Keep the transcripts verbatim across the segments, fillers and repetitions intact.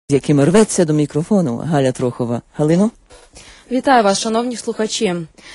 з яким рветься до мікрофону Галя Трохова. Галино? Вітаю вас, шановні слухачі.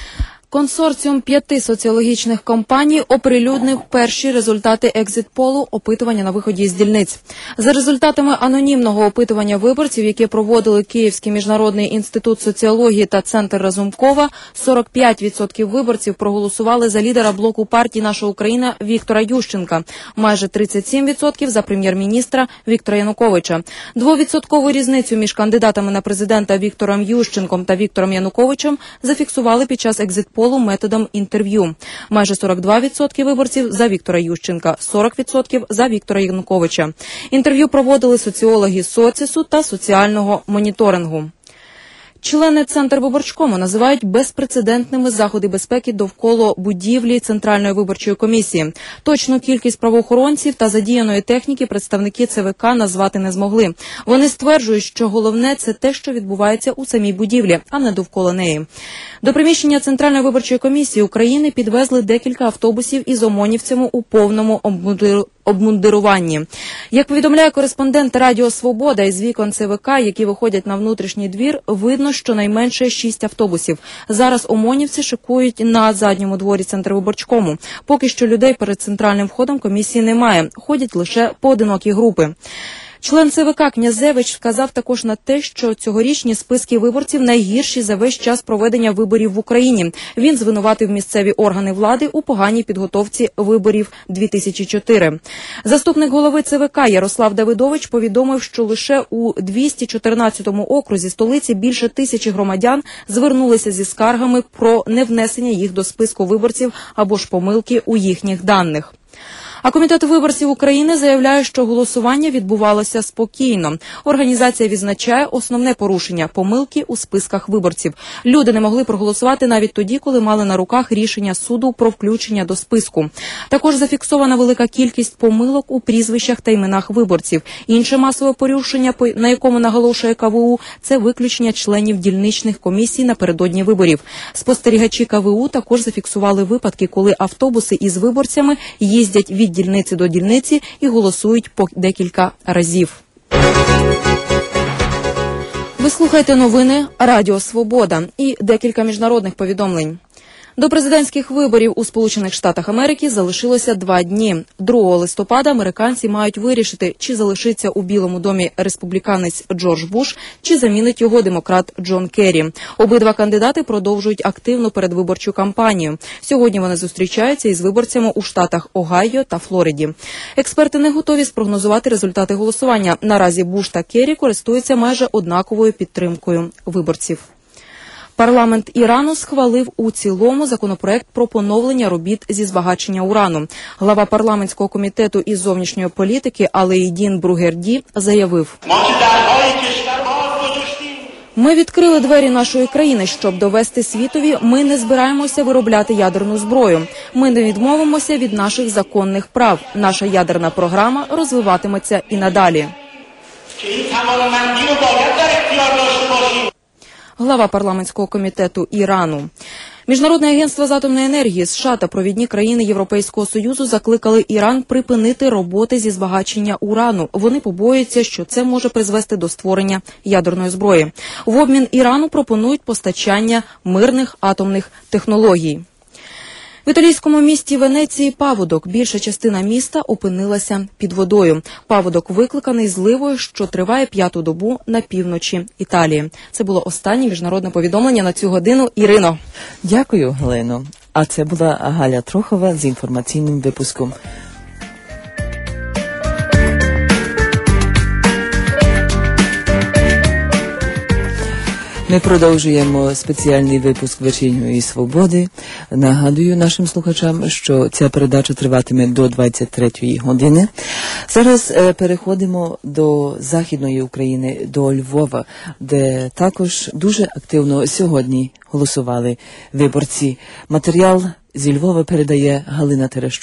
Консорціум п'яти соціологічних компаній оприлюднив перші результати екзит-полу опитування на виході з дільниць. За результатами анонімного опитування виборців, яке проводили Київський міжнародний інститут соціології та Центр Разумкова, сорок п'ять відсотків виборців проголосували за лідера блоку партії «Наша Україна» Віктора Ющенка, майже тридцять сім відсотків за прем'єр-міністра Віктора Януковича. Двовідсоткову різницю між кандидатами на президента Віктором Ющенком та Віктором Януковичем зафіксували під час екзит-полу методом інтерв'ю. Майже сорок два відсотки виборців за Віктора Ющенка, сорок відсотків за Віктора Януковича. Інтерв'ю проводили соціологи Соцісу та соціального моніторингу. Члени Центрвиборчкому називають безпрецедентними заходи безпеки довкола будівлі Центральної виборчої комісії. Точну кількість правоохоронців та задіяної техніки представники ЦВК назвати не змогли. Вони стверджують, що головне – це те, що відбувається у самій будівлі, а не довкола неї. До приміщення Центральної виборчої комісії України підвезли декілька автобусів із омонівцями у повному обмундируванні. Як повідомляє кореспондент Радіо Свобода, із вікон ЦВК, які виходять на внутрішній двір, видно щонайменше шість автобусів. Зараз омонівці шикують на задньому дворі Центрвиборчкому. Поки що людей перед центральним входом комісії немає, ходять лише поодинокі групи. Член ЦВК Князевич вказав також на те, що цьогорічні списки виборців найгірші за весь час проведення виборів в Україні. Він звинуватив місцеві органи влади у поганій підготовці виборів дві тисячі чотири. Заступник голови ЦВК Ярослав Давидович повідомив, що лише у двісті чотирнадцятому окрузі столиці більше тисячі громадян звернулися зі скаргами про невнесення їх до списку виборців або ж помилки у їхніх даних. А Комітет виборців України заявляє, що голосування відбувалося спокійно. Організація відзначає основне порушення – помилки у списках виборців. Люди не могли проголосувати навіть тоді, коли мали на руках рішення суду про включення до списку. Також зафіксована велика кількість помилок у прізвищах та іменах виборців. Інше масове порушення, на якому наголошує КВУ – це виключення членів дільничних комісій напередодні виборів. Спостерігачі КВУ також зафіксували випадки, коли автобуси із виборцями їздять від дільниці до дільниці і голосують по декілька разів. Ви слухаєте новини Радіо Свобода і декілька міжнародних повідомлень. До президентських виборів у Сполучених Штатах Америки залишилося два дні. другого листопада американці мають вирішити, чи залишиться у Білому домі республіканець Джордж Буш, чи замінить його демократ Джон Керрі. Обидва кандидати продовжують активну передвиборчу кампанію. Сьогодні вони зустрічаються із виборцями у штатах Огайо та Флориді. Експерти не готові спрогнозувати результати голосування. Наразі Буш та Керрі користуються майже однаковою підтримкою виборців. Парламент Ірану схвалив у цілому законопроект про поновлення робіт зі збагачення урану. Глава парламентського комітету із зовнішньої політики Алеїдін Бругерді заявив: «Ми відкрили двері нашої країни, щоб довести світові, ми не збираємося виробляти ядерну зброю. Ми не відмовимося від наших законних прав. Наша ядерна програма розвиватиметься і надалі». Глава парламентського комітету Ірану. Міжнародне агентство з атомної енергії, США та провідні країни Європейського Союзу закликали Іран припинити роботи зі збагачення урану. Вони побоюються, що це може призвести до створення ядерної зброї. В обмін Ірану пропонують постачання мирних атомних технологій. В італійському місті Венеції паводок. Більша частина міста опинилася під водою. Паводок викликаний зливою, що триває п'яту добу на півночі Італії. Це було останнє міжнародне повідомлення на цю годину. Ірино. Дякую, Галино. А це була Галя Трохова з інформаційним випуском. Ми продовжуємо спеціальний випуск «Вечірньої свободи». Нагадую нашим слухачам, що ця передача триватиме до двадцять третьої години. Зараз е, переходимо до Західної України, до Львова, де також дуже активно сьогодні голосували виборці. Матеріал зі Львова передає Галина Терещук.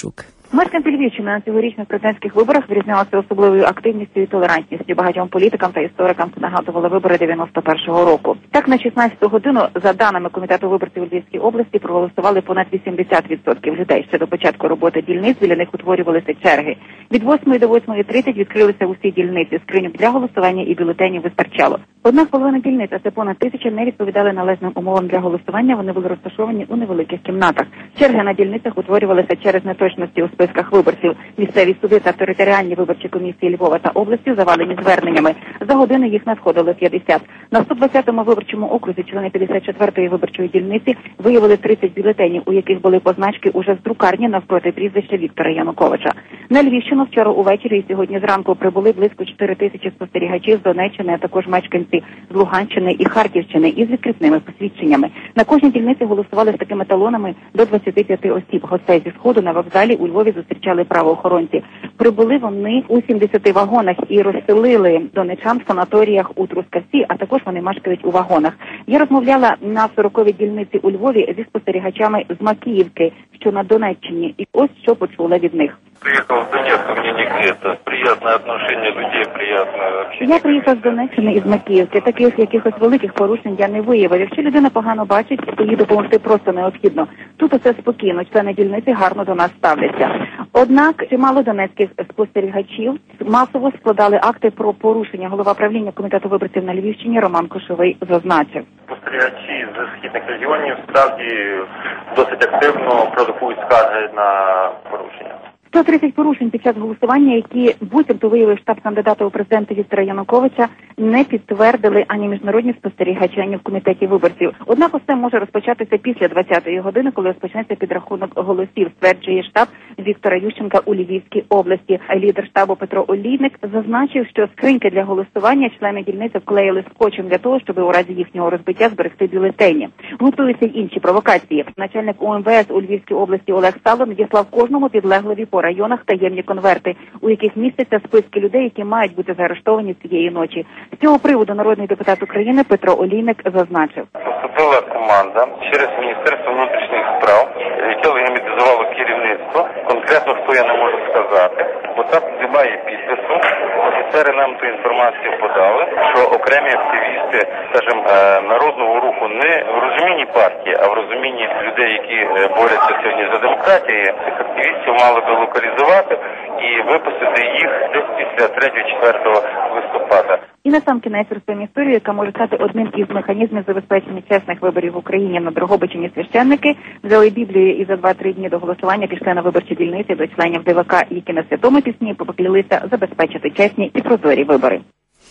Мешканці Львівщини на цьогорічних президентських виборах вирізнялися особливою активністю і толерантністю. Багатьом політикам та історикам це нагадували вибори дев'яносто першого року. Так, на шістнадцяту годину, за даними Комітету виборців у Львівській області, проголосували понад вісімдесят відсотків людей. Ще до початку роботи дільниць біля них утворювалися черги. Від восьмої до восьмої тридцять відкрилися усі дільниці. Скриньок для голосування і бюлетенів вистачало. Однак половина дільниць, а це понад тисяча, не відповідали належним умовам для голосування. Вони були розташовані у невеликих кімнатах. Черги на дільницях утворювалися через неточності у списках виборців. Місцеві суди та територіальні виборчі комісії Львова та області завалені зверненнями. За годину їх надходило п'ятдесят. На сто двадцятому виборчому окрузі члени п'ятдесят четвертої виборчої дільниці виявили тридцять бюлетенів, у яких були позначки уже з друкарні навпроти прізвища Віктора Януковича. На Львівщину вчора увечері і сьогодні зранку прибули близько чотири тисячі спостерігачів з Донеччини, а також мешканці з Луганщини і Харківщини із відкритними посвідченнями. На кожній дільниці голосували з такими талонами до двадцяти п'яти осіб. Гостей зі Сходу на вокзалі у Львові зустрічали правоохоронці. Прибули вони у сімдесяти вагонах і розселили донечан в санаторіях у Трускавці, а також вони мешкають у вагонах. Я розмовляла на сороковій дільниці у Львові зі спостерігачами з Макіївки, що на Донеччині, і ось що почула від них. Приехал в Донецк, мне не греется. Приятное отношение людей, приятное общение. Я приїхав з Донеччини і з Макіївки. Таких якихось великих порушень я не виявив. Якщо людина погано бачить, то їй допомогти просто необхідно. Тут усе спокійно, члени дільниці гарно до нас ставляться. Однак чимало донецьких спостерігачів масово складали акти про порушення. Голова правління Комітету виборців на Львівщині Роман Кошовий зазначив. Спостерігачі з східних регіонів справді досить активно продукують скарги на порушення. сто тридцять порушень під час голосування, які буцімто виявив штаб кандидата у президенти Віктора Януковича, не підтвердили ані міжнародні спостерігачі, ані в комітеті виборців. Однак усе може розпочатися після двадцятої години, коли розпочнеться підрахунок голосів, стверджує штаб Віктора Ющенка у Львівській області. Лідер штабу Петро Олійник зазначив, що скриньки для голосування члени дільниці вклеїли скотчем для того, щоб у разі їхнього розбиття зберегти бюлетені. Готуються й інші провокації. Начальник У Ем Ве Ес у Львівській області Олег Сало надіслав кожному підлеглові по районах таємні конверти, у яких містяться списки людей, які мають бути заарештовані цієї ночі. З цього приводу народний депутат України Петро Олійник зазначив. Поступила команда через Міністерство внутрішніх справ, яке легітимізувало керівництво. Конкретно хто я не можу сказати, бо там немає підпису. Офіцери нам ту інформацію подали, що окремі активісти, скажімо, народного руху не в розумінні партії, а в розумінні людей, які борються сьогодні за демократію, цих активістів мали би локалізувати і випустити їх десь після третього-четвертого листопада. І на сам кінець розповім історію, яка може стати одним із механізмів забезпечення чесних виборів в Україні. На Дрогобичині священники взяли Біблію і за два-три дні до голосування пішли на виборчі дільниці до членів Де Ве Ка, які на святому пісні поклялися забезпечити чесні і прозорі вибори.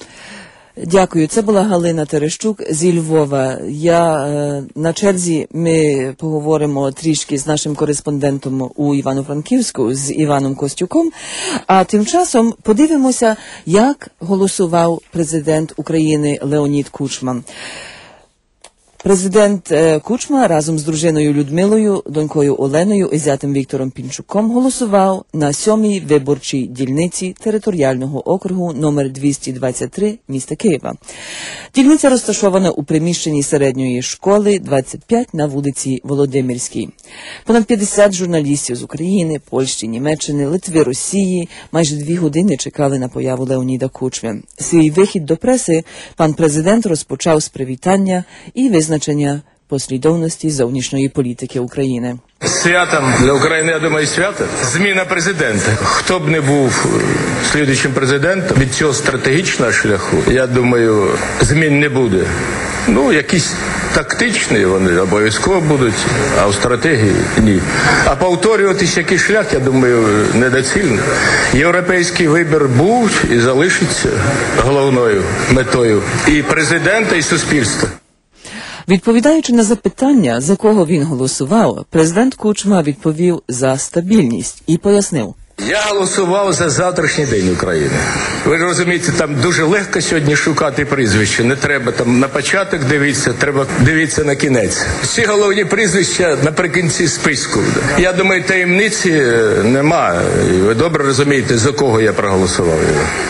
Дякую. Це була Галина Терещук зі Львова. Я е, на черзі ми поговоримо трішки з нашим кореспондентом у Івано-Франківську, з Іваном Костюком, а тим часом подивимося, як голосував президент України Леонід Кучма. Президент Кучма разом з дружиною Людмилою, донькою Оленою і зятем Віктором Пінчуком голосував на сьомій виборчій дільниці територіального округу номер двісті двадцять три міста Києва. Дільниця розташована у приміщенні середньої школи двадцять п'ять на вулиці Володимирській. Понад п'ятдесят журналістів з України, Польщі, Німеччини, Литви, Росії майже дві години чекали на появу Леоніда Кучми. Свій вихід до преси пан президент розпочав з привітання і визначення Значення послідовності зовнішньої політики України. Святом для України, я думаю, свято. Зміна президента. Хто б не був слідуючим президентом від цього стратегічного шляху, я думаю, змін не буде. Ну, якісь тактичні вони обов'язково будуть, а у стратегії ні. А повторюватись який шлях, я думаю, недоцільно. Європейський вибір був і залишиться головною метою і президента, і суспільства. Відповідаючи на запитання, за кого він голосував, президент Кучма відповів за стабільність і пояснив. Я голосував за завтрашній день України. Ви розумієте, там дуже легко сьогодні шукати прізвище. Не треба там на початок дивитися, треба дивитися на кінець. Всі головні прізвища наприкінці списку. Я думаю, таємниці нема. Ви добре розумієте, за кого я проголосував.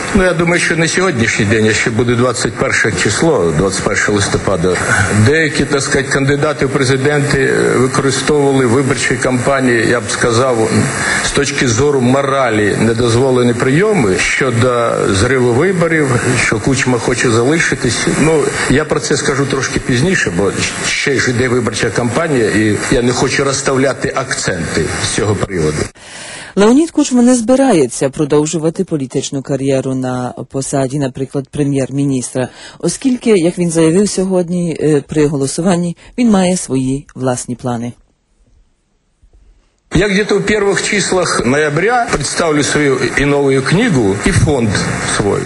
Ну, я думаю, що не сьогоднішній день, а ще буде двадцять перше число, двадцять перше листопада. Деякі, так сказати, кандидати в президенти використовували в виборчій кампанії, я б сказав, з точки зору моралі недозволені прийоми щодо зриву виборів, що Кучма хоче залишитись. Ну, я про це скажу трошки пізніше, бо ще ж йде виборча кампанія, і я не хочу розставляти акценти з цього приводу. Леонід Кучма не збирається продовжувати політичну кар'єру на посаді, наприклад, прем'єр-міністра, оскільки, як він заявив сьогодні при голосуванні, він має свої власні плани. Я где-то в первых числах ноября представлю свою и новую книгу, и фонд свой.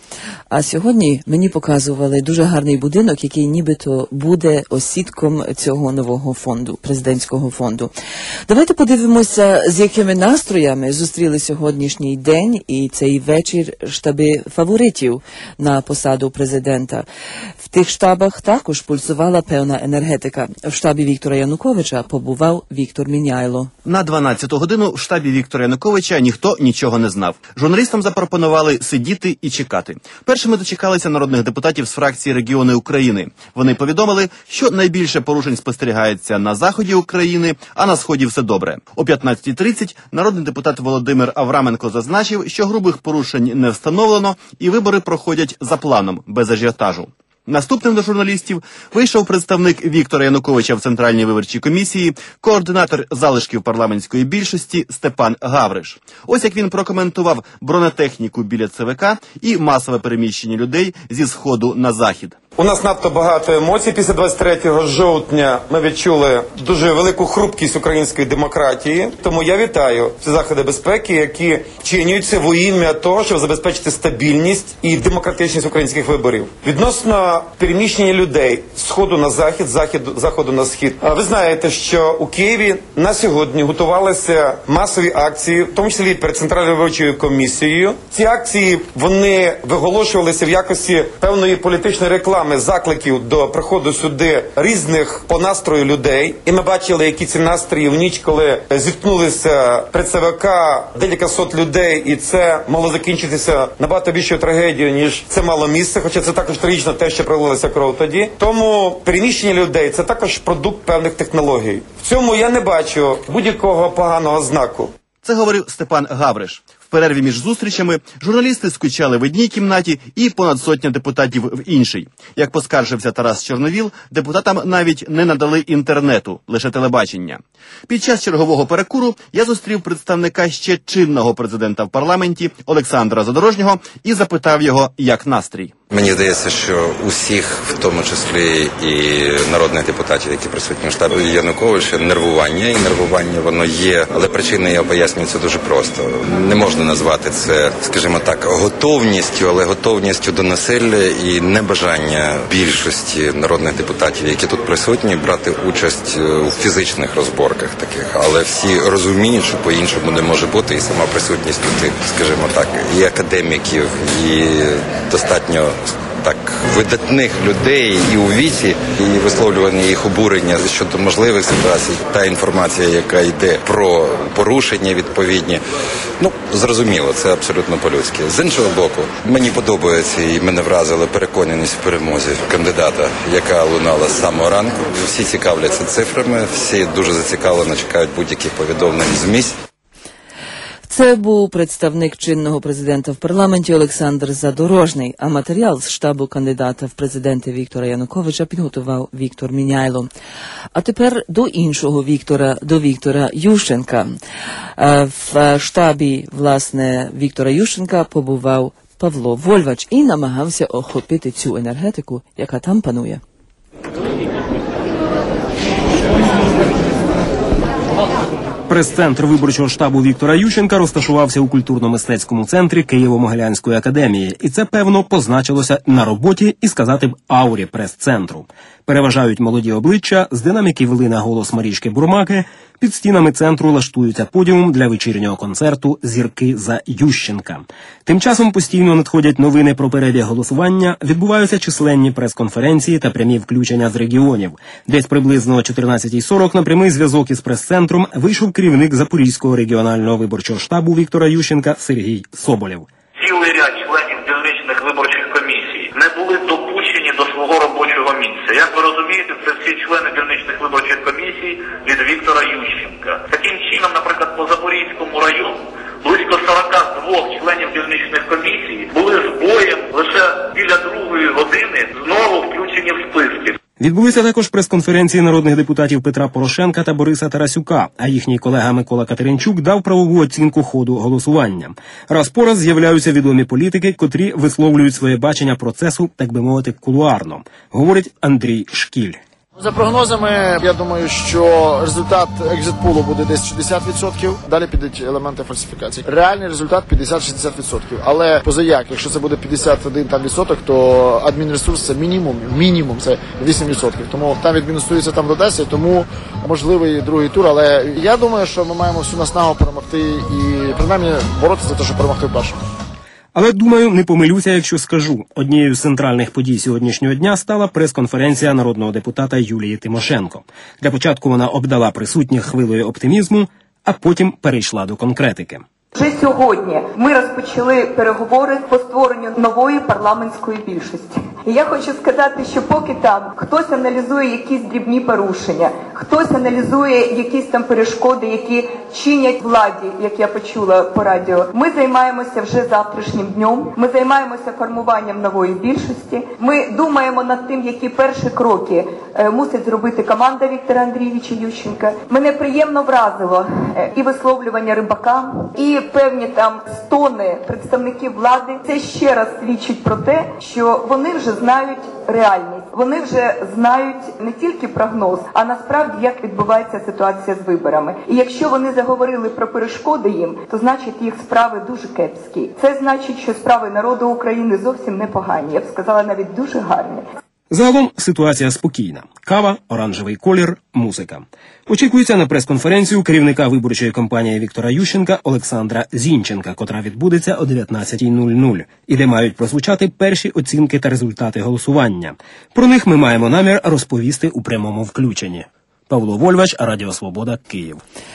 А сьогодні мені показували дуже гарний будинок, який нібито буде осідком цього нового фонду, президентського фонду. Давайте подивимося, з якими настроями зустріли сьогоднішній день і цей вечір штаби фаворитів на посаду президента. В тих штабах також пульсувала певна енергетика. В штабі Віктора Януковича побував Віктор Міняйло. На дванадцяту годину в штабі Віктора Януковича ніхто нічого не знав. Журналістам запропонували сидіти і чекати. Першими дочекалися народних депутатів з фракції «Регіони України». Вони повідомили, що найбільше порушень спостерігається на заході України, а на сході все добре. О п'ятнадцятій тридцять народний депутат Володимир Авраменко зазначив, що грубих порушень не встановлено і вибори проходять за планом, без ажіотажу. Наступним до журналістів вийшов представник Віктора Януковича в Центральній виборчій комісії, координатор залишків парламентської більшості Степан Гавриш. Ось як він прокоментував бронетехніку біля ЦВК і масове переміщення людей зі сходу на захід. У нас надто багато емоцій. Після двадцять третього жовтня ми відчули дуже велику хрупкість української демократії. Тому я вітаю ці заходи безпеки, які вчинюються во ім'я того, щоб забезпечити стабільність і демократичність українських виборів. Відносно переміщення людей з сходу на захід, захід, заходу на схід. Ви знаєте, що у Києві на сьогодні готувалися масові акції, в тому числі перед Центральною виборчою комісією. Ці акції, вони виголошувалися в якості певної політичної реклами, закликів до приходу сюди різних по настрою людей. І ми бачили, які ці настрої в ніч, коли зіткнулися при ЦВК декілька сот людей, і це мало закінчитися набагато більшою трагедією, ніж це мало місце, хоча це також трагічно те, що пролилася кров тоді. Тому переміщення людей – це також продукт певних технологій. В цьому я не бачу будь-якого поганого знаку. Це говорив Степан Гавриш. В перерві між зустрічами журналісти скучали в одній кімнаті і понад сотня депутатів в іншій. Як поскаржився Тарас Чорновіл, депутатам навіть не надали інтернету, лише телебачення. Під час чергового перекуру я зустрів представника ще чинного президента в парламенті Олександра Задорожнього і запитав його, як настрій. Мені здається, що усіх, в тому числі і народних депутатів, які присутні в штабі Януковича, нервування, і нервування воно є, але причини я пояснюю це дуже просто. Не можна назвати це, скажімо так, готовністю, але готовністю до насилля і небажання більшості народних депутатів, які тут присутні, брати участь у фізичних розборках таких. Але всі розуміють, що по-іншому не може бути, і сама присутність тут, скажімо так, і академіків, і достатньо так видатних людей і у віці, і висловлювання їх обурення щодо можливих ситуацій, та інформація, яка йде про порушення відповідні, ну, зрозуміло, це абсолютно по-людськи. З іншого боку, мені подобається і мене вразила переконаність в перемозі кандидата, яка лунала з самого ранку. Всі цікавляться цифрами, всі дуже зацікавлено чекають будь-яких повідомлень з місць. Це був представник чинного президента в парламенті Олександр Задорожний, а матеріал з штабу кандидата в президенти Віктора Януковича підготував Віктор Міняйло. А тепер до іншого Віктора, до Віктора Ющенка. В штабі, власне, Віктора Ющенка побував Павло Вольвач і намагався охопити цю енергетику, яка там панує. Прес-центр виборчого штабу Віктора Ющенка розташувався у культурно-мистецькому центрі Києво-Могилянської академії. І це, певно, позначилося на роботі і, сказати б, аурі прес-центру. Переважають молоді обличчя, з динаміки вели на голос Марічки Бурмаки, під стінами центру лаштуються подіум для вечірнього концерту «Зірки за Ющенка». Тим часом постійно надходять новини про перебіг голосування, відбуваються численні прес-конференції та прямі включення з регіонів. Десь приблизно о чотирнадцятій сорок на прямий зв'язок із прес-центром вийшов керівник Запорізького регіонального виборчого штабу Віктора Ющенка Сергій Соболєв. Цілий ряд членів розумієте, це всі члени дільничних виборчих комісій від Віктора Ющенка. Таким чином, наприклад, по Запорізькому району близько сорок два членів дільничних комісій були з боєм лише біля другої години знову включені в списки. Відбулися також прес-конференції народних депутатів Петра Порошенка та Бориса Тарасюка, а їхній колега Микола Катеринчук дав правову оцінку ходу голосування. Раз по раз з'являються відомі політики, котрі висловлюють своє бачення процесу, так би мовити, кулуарно, говорить Андрій Шкіль. За прогнозами, я думаю, що результат екзит-пулу буде десь шістдесят відсотків, далі підуть елементи фальсифікації. Реальний результат п'ятдесят-шістдесят відсотків. Але позаяк, якщо це буде п'ятдесят один там відсоток, то адмінресурс це мінімум, мінімум це вісім відсотків. Тому там відмінусується, там додасть, тому можливий другий тур. Але я думаю, що ми маємо всю наснагу перемогти і принаймні боротися за те, щоб перемогти в першому. Але, думаю, не помилюся, якщо скажу. Однією з центральних подій сьогоднішнього дня стала прес-конференція народного депутата Юлії Тимошенко. Для початку вона обдала присутніх хвилею оптимізму, а потім перейшла до конкретики. Вже сьогодні ми розпочали переговори по створенню нової парламентської більшості. І я хочу сказати, що поки там хтось аналізує якісь дрібні порушення, хтось аналізує якісь там перешкоди, які чинять владі, як я почула по радіо, ми займаємося вже завтрашнім днем, ми займаємося формуванням нової більшості, ми думаємо над тим, які перші кроки е, мусить зробити команда Віктора Андрійовича Ющенка. Мене приємно вразило е, і висловлювання Рибака, і певні там стони представників влади. Це ще раз свідчить про те, що вони вже знають реальність. Вони вже знають не тільки прогноз, а насправді як відбувається ситуація з виборами. І якщо вони заговорили про перешкоди їм, то значить їх справи дуже кепські. Це значить, що справи народу України зовсім непогані. Я б сказала, навіть дуже гарні. Загалом ситуація спокійна. Кава, оранжевий колір, музика. Очікується на прес-конференцію керівника виборчої кампанії Віктора Ющенка Олександра Зінченка, котра відбудеться о дев'ятнадцятій нуль нуль, і де мають прозвучати перші оцінки та результати голосування. Про них ми маємо намір розповісти у прямому включенні. Павло Вольвач, Радіо Свобода, Київ.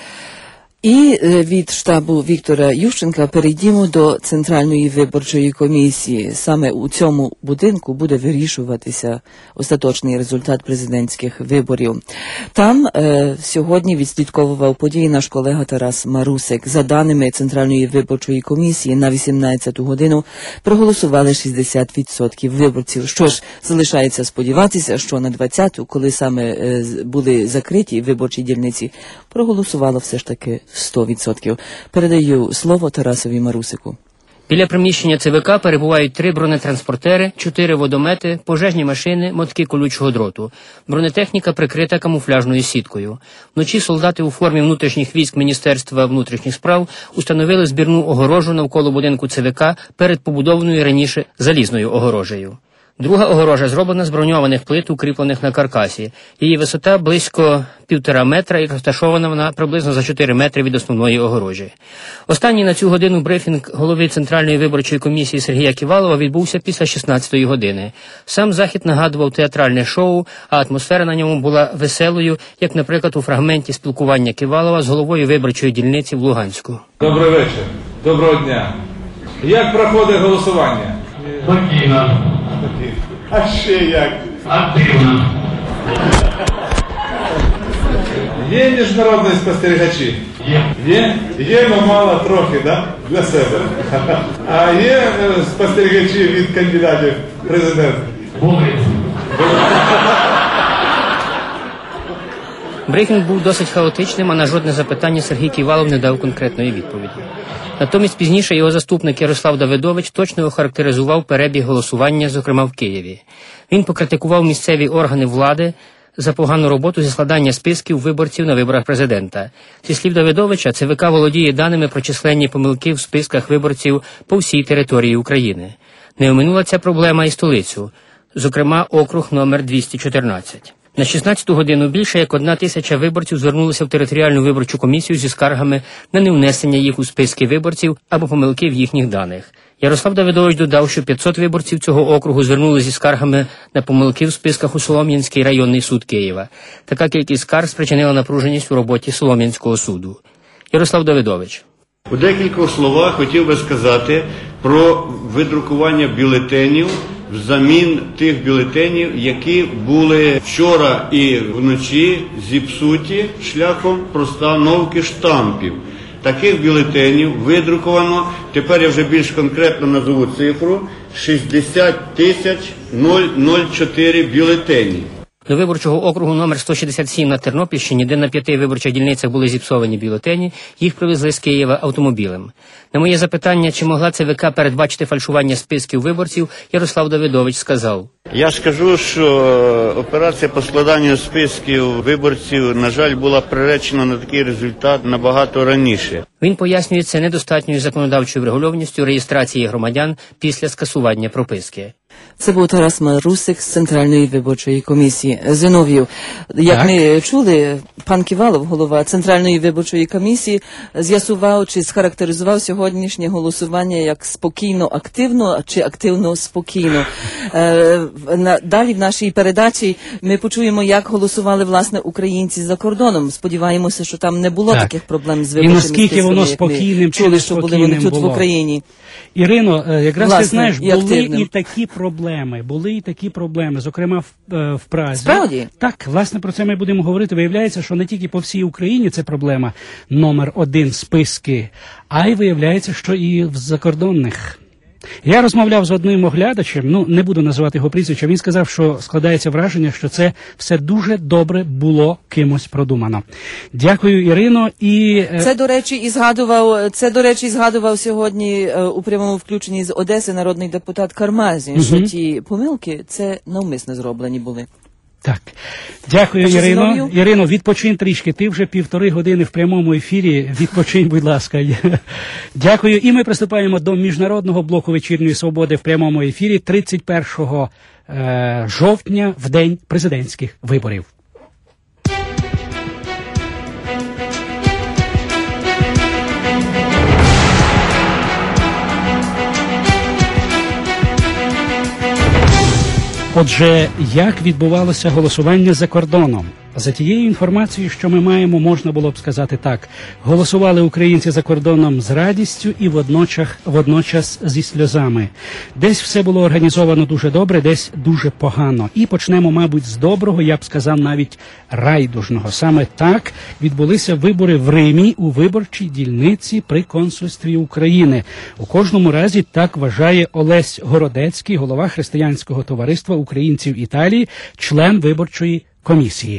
І від штабу Віктора Ющенка перейдімо до Центральної виборчої комісії. Саме у цьому будинку буде вирішуватися остаточний результат президентських виборів. Там е, сьогодні відслідковував події наш колега Тарас Марусик. За даними Центральної виборчої комісії, на вісімнадцяту годину проголосували шістдесят відсотків виборців. Що ж, залишається сподіватися, що на двадцяту, коли саме е, були закриті виборчі дільниці, проголосувало все ж таки сто відсотків. Передаю слово Тарасові Марусику. Біля приміщення ЦВК перебувають три бронетранспортери, чотири водомети, пожежні машини, мотки колючого дроту. Бронетехніка прикрита камуфляжною сіткою. Вночі солдати у формі внутрішніх військ Міністерства внутрішніх справ установили збірну огорожу навколо будинку ЦВК перед побудованою раніше залізною огорожею. Друга огорожа зроблена з броньованих плит, укріплених на каркасі. Її висота близько півтора метра і розташована вона приблизно за чотири метри від основної огорожі. Останній на цю годину брифінг голови Центральної виборчої комісії Сергія Ківалова відбувся після шістнадцятої години. Сам захід нагадував театральне шоу, а атмосфера на ньому була веселою, як, наприклад, у фрагменті спілкування Ківалова з головою виборчої дільниці в Луганську. Добрий вечір. Доброго дня. Як проходить голосування? Спокійно. А ще як? Активно. Є міжнародні спостерігачі? Є. Є? Є, но мало трохи, да? Для себе. А є спостерігачі від кандидатів в президенти? Були. Брифінг був досить хаотичним, а на жодне запитання Сергій Ківалов не дав конкретної відповіді. Натомість пізніше його заступник Ярослав Давидович точно охарактеризував перебіг голосування, зокрема в Києві. Він покритикував місцеві органи влади за погану роботу зі складання списків виборців на виборах президента. Зі слів Давидовича, ЦВК володіє даними про численні помилки в списках виборців по всій території України. Не оминула ця проблема і столицю, зокрема округ номер двісті чотирнадцять. На шістнадцяту годину більше як одна тисяча виборців звернулися в територіальну виборчу комісію зі скаргами на невнесення їх у списки виборців або помилки в їхніх даних. Ярослав Давидович додав, що п'ятсот виборців цього округу звернулися зі скаргами на помилки в списках у Солом'янський районний суд Києва. Така кількість скарг спричинила напруженість у роботі Солом'янського суду. Ярослав Давидович. У декількох словах хотів би сказати про видрукування бюлетенів взамін тих бюлетенів, які були вчора і вночі зіпсуті шляхом простановки штампів. Таких бюлетенів видруковано, тепер я вже більш конкретно назову цифру, шістдесят тисяч чотири бюлетені. До виборчого округу номер сто шістдесят сім на Тернопільщині, де на п'яти виборчих дільницях були зіпсовані бюлетені, їх привезли з Києва автомобілем. На моє запитання, чи могла ЦВК передбачити фальшування списків виборців, Ярослав Давидович сказав: Я скажу, що операція по складанню списків виборців, на жаль, була приречена на такий результат набагато раніше. Він пояснює це недостатньою законодавчою врегульованістю реєстрації громадян після скасування прописки. Це був Тарас Марусик з Центральної виборчої комісії. Зиновію, як так. ми чули, пан Ківалов, голова Центральної виборчої комісії, з'ясував чи схарактеризував сьогоднішнє голосування як спокійно-активно чи активно-спокійно. Е, на, далі в нашій передачі ми почуємо, як голосували, власне, українці за кордоном. Сподіваємося, що там не було так. таких проблем з виборчими списками, і наскільки воно спокійним, чули, що були вони тут було. В Україні. Ірино, якраз власне, ти знаєш, і були активним. і такі проблеми, були і такі проблеми, зокрема в, в Празі. Справді? Так, власне, про це ми будемо говорити. Виявляється, що не тільки по всій Україні це проблема номер один списки, а й виявляється, що і в закордонних. Я розмовляв з одним оглядачем, ну, не буду називати його прізвища, він сказав, що складається враження, що це все дуже добре було кимось продумано. Дякую, Ірино. І Це, до речі, і згадував, це, до речі, згадував сьогодні е, у прямому включенні з Одеси народний депутат Кармазін, угу. що ті помилки, це навмисно зроблені були. Так. Дякую, Що Ірино. знову? Ірино, відпочинь трішки. Ти вже півтори години в прямому ефірі. Відпочинь, будь ласка. Дякую. І ми приступаємо до Міжнародного блоку вечірньої свободи в прямому ефірі тридцять першого жовтня, в день президентських виборів. Отже, як відбувалося голосування за кордоном? За тією інформацією, що ми маємо, можна було б сказати так. Голосували українці за кордоном з радістю і водночас, водночас зі сльозами. Десь все було організовано дуже добре, десь дуже погано. І почнемо, мабуть, з доброго, я б сказав, навіть райдужного. Саме так відбулися вибори в Римі у виборчій дільниці при консульстві України. У кожному разі так вважає Олесь Городецький, голова Християнського товариства українців Італії, член виборчої комісії.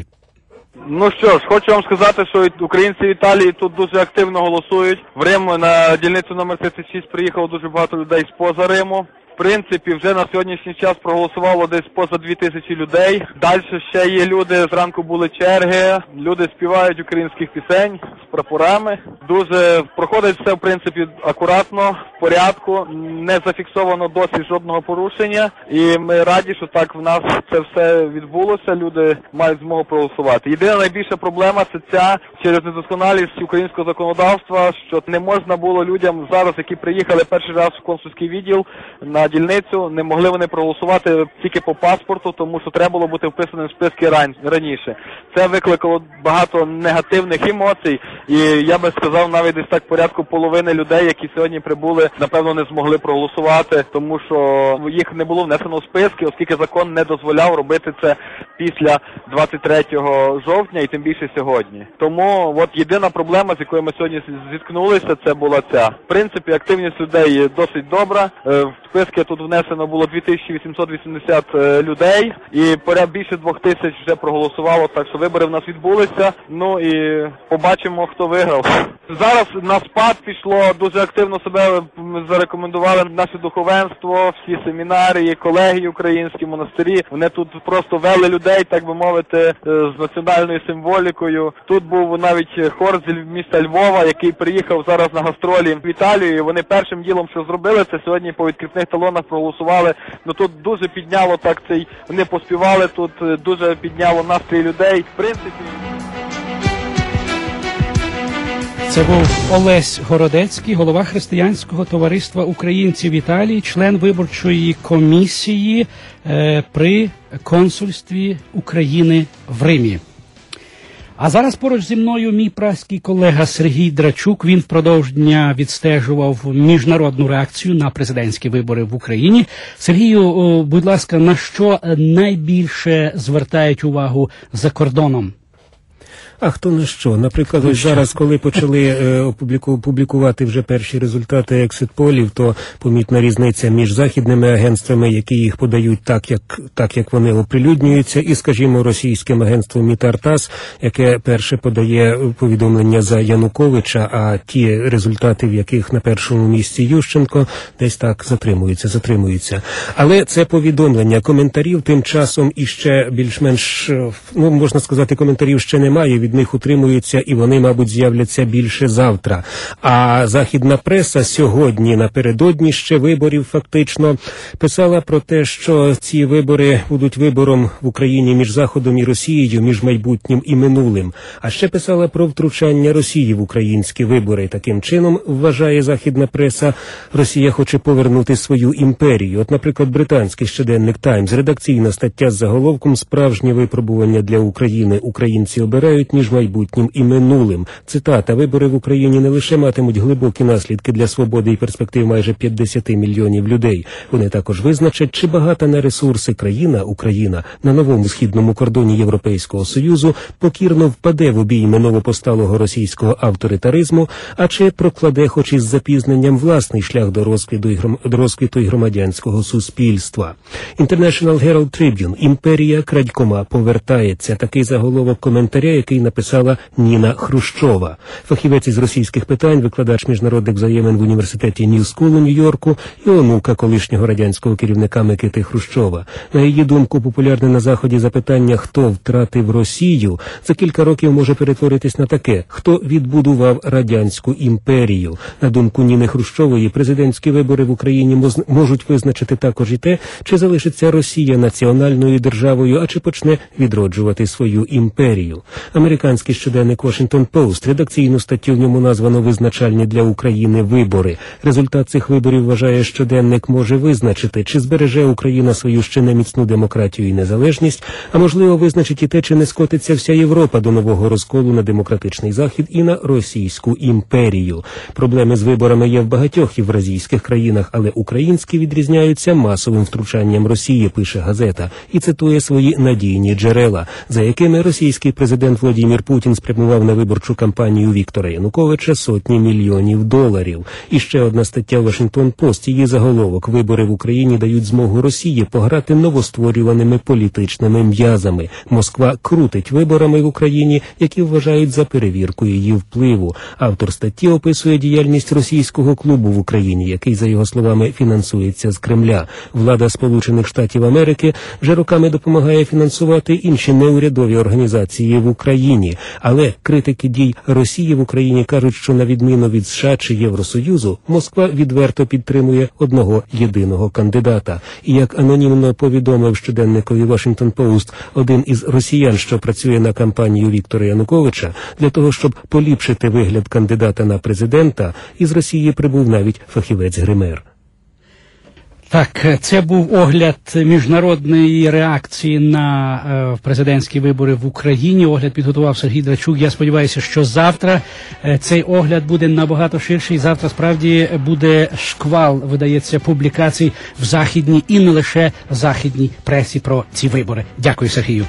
Ну що ж, хочу вам сказати, що українці в Італії тут дуже активно голосують. В Рим на дільницю номер тридцять шість приїхало дуже багато людей з-поза Риму. В принципі, вже на сьогоднішній час проголосувало десь поза дві тисячі людей. Далі ще є люди, зранку були черги, люди співають українських пісень з прапорами. Дуже проходить все, в принципі, акуратно, в порядку, не зафіксовано досі жодного порушення. І ми раді, що так в нас це все відбулося, люди мають змогу проголосувати. Єдина найбільша проблема – це ця, через недосконалість українського законодавства, що не можна було людям зараз, які приїхали перший раз в консульський відділ, на дільницю, не могли вони проголосувати тільки по паспорту, тому що треба було бути вписаним в списки ран... раніше. Це викликало багато негативних емоцій, і я би сказав, навіть десь так порядку половини людей, які сьогодні прибули, напевно, не змогли проголосувати, тому що їх не було внесено в списки, оскільки закон не дозволяв робити це після двадцять третього жовтня і тим більше сьогодні. Тому от єдина проблема, з якою ми сьогодні зіткнулися, це була ця. В принципі, активність людей досить добра. В списки тут внесено було дві тисячі вісімсот вісімдесят людей, і поряд більше двох тисяч вже проголосувало, так що вибори в нас відбулися. Ну і побачимо, хто виграв. Зараз на спад пішло, дуже активно себе зарекомендували наше духовенство, всі семінарії, колегії українські, монастирі. Вони тут просто вели людей, так би мовити, з національною символікою. Тут був навіть хор з міста Львова, який приїхав зараз на гастролі в Італію. І вони першим ділом, що зробили, це сьогодні по відкритних талонах проголосували. Ну тут дуже підняло так цей, вони поспівали, тут дуже підняло настрій людей. В принципі... Це був Олесь Городецький, голова Християнського товариства українців Італії, член виборчої комісії е, при консульстві України в Римі. А зараз поруч зі мною мій праський колега Сергій Драчук. Він впродовж дня відстежував міжнародну реакцію на президентські вибори в Україні. Сергію, будь ласка, на що найбільше звертають увагу за кордоном? А хто на що? Наприклад, ось зараз, коли почали е, опубліку, публікувати вже перші результати екзит-полів, то помітна різниця між західними агентствами, які їх подають так, як, так, як вони оприлюднюються, і, скажімо, російським агентством Мітартас, яке перше подає повідомлення за Януковича, а ті результати, в яких на першому місці Ющенко, десь так затримуються, затримуються. Але це повідомлення. Коментарів тим часом іще більш-менш, ну, можна сказати, коментарів ще немає, від них утримуються, і вони, мабуть, з'являться більше завтра. А західна преса сьогодні, напередодні ще виборів фактично, писала про те, що ці вибори будуть вибором в Україні між Заходом і Росією, між майбутнім і минулим. А ще писала про втручання Росії в українські вибори. Таким чином, вважає західна преса, Росія хоче повернути свою імперію. От, наприклад, британський щоденник «Таймс», редакційна стаття з заголовком «Справжнє випробування для України. Українці обирають між майбутнім і минулим». Цитата: «Вибори в Україні не лише матимуть глибокі наслідки для свободи і перспектив майже п'ятдесят мільйонів людей. Вони також визначать, чи багата на ресурси країна, Україна, на новому східному кордоні Європейського Союзу покірно впаде в обійми новопосталого російського авторитаризму, а чи прокладе хоч із запізненням власний шлях до розквіту і, гром... до розквіту і громадянського суспільства». International Herald Tribune: «Імперія крадькома повертається». Такий заголовок коментаря, який написала Ніна Хрущова, фахівець із російських питань, викладач міжнародних взаємин в університеті Нью-Скул у Нью-Йорку і онука колишнього радянського керівника Микити Хрущова. На її думку, популярне на Заході запитання «Хто втратив Росію?» за кілька років може перетворитись на таке: «Хто відбудував радянську імперію?» На думку Ніни Хрущової, президентські вибори в Україні можуть визначити також і те, чи залишиться Росія національною державою, а чи почне відроджувати свою імперію. Американський щоденник Washington Post, редакційну статтю в ньому названо «Визначальні для України вибори». Результат цих виборів, вважає щоденник, може визначити, чи збереже Україна свою ще неміцну демократію і незалежність, а можливо визначить і те, чи не скотиться вся Європа до нового розколу на демократичний Захід і на російську імперію. Проблеми з виборами є в багатьох євразійських країнах, але українські відрізняються масовим втручанням Росії, пише газета, і цитує свої надійні джерела, за якими російський президент Владимир Путін спрямував на виборчу кампанію Віктора Януковича сотні мільйонів доларів. І ще одна стаття Washington Post, її заголовок: «Вибори в Україні дають змогу Росії пограти новостворюваними політичними м'язами. Москва крутить виборами в Україні, які вважають за перевірку її впливу». Автор статті описує діяльність російського клубу в Україні, який, за його словами, фінансується з Кремля. Влада Сполучених Штатів Америки вже роками допомагає фінансувати інші неурядові організації в Україні. Але критики дій Росії в Україні кажуть, що на відміну від США чи Євросоюзу, Москва відверто підтримує одного єдиного кандидата. І як анонімно повідомив щоденникові Washington Post один із росіян, що працює на кампанію Віктора Януковича, для того, щоб поліпшити вигляд кандидата на президента, із Росії прибув навіть фахівець-гример. Так, це був огляд міжнародної реакції на е, президентські вибори в Україні. Огляд підготував Сергій Драчук. Я сподіваюся, що завтра е, цей огляд буде набагато ширший. Завтра справді буде шквал, видається, публікацій в західній і не лише західній пресі про ці вибори. Дякую, Сергію.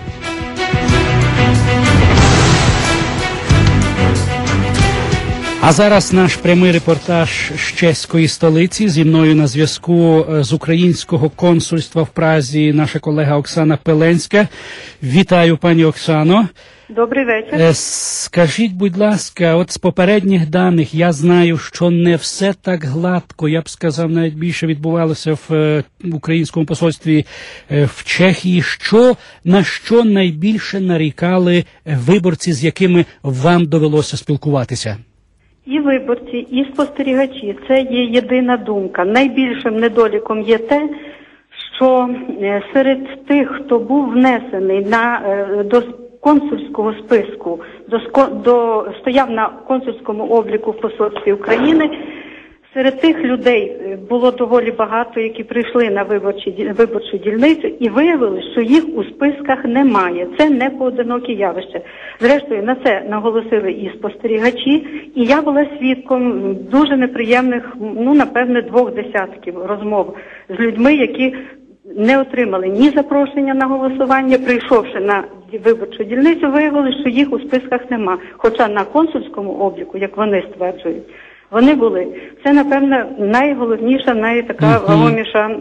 А зараз наш прямий репортаж з чеської столиці. Зі мною на зв'язку з українського консульства в Празі наша колега Оксана Пеленська. Вітаю, пані Оксано. Добрий вечір. Скажіть, будь ласка, от з попередніх даних я знаю, що не все так гладко, я б сказав, навіть більше відбувалося в українському посольстві в Чехії. Що, на що найбільше нарікали виборці, з якими вам довелося спілкуватися? І виборці, і спостерігачі. Це є єдина думка. Найбільшим недоліком є те, що серед тих, хто був внесений на, до консульського списку, до, до, стояв на консульському обліку в посольстві України, Серед тих людей було доволі багато, які прийшли на виборчі, виборчу дільницю і виявили, що їх у списках немає. Це не поодинокі явища. Зрештою, на це наголосили і спостерігачі, і я була свідком дуже неприємних, ну, напевне, двох десятків розмов з людьми, які не отримали ні запрошення на голосування, прийшовши на виборчу дільницю, виявили, що їх у списках нема. Хоча на консульському обліку, як вони стверджують, вони були. Це, напевно, найголовніша, найтака вагоміша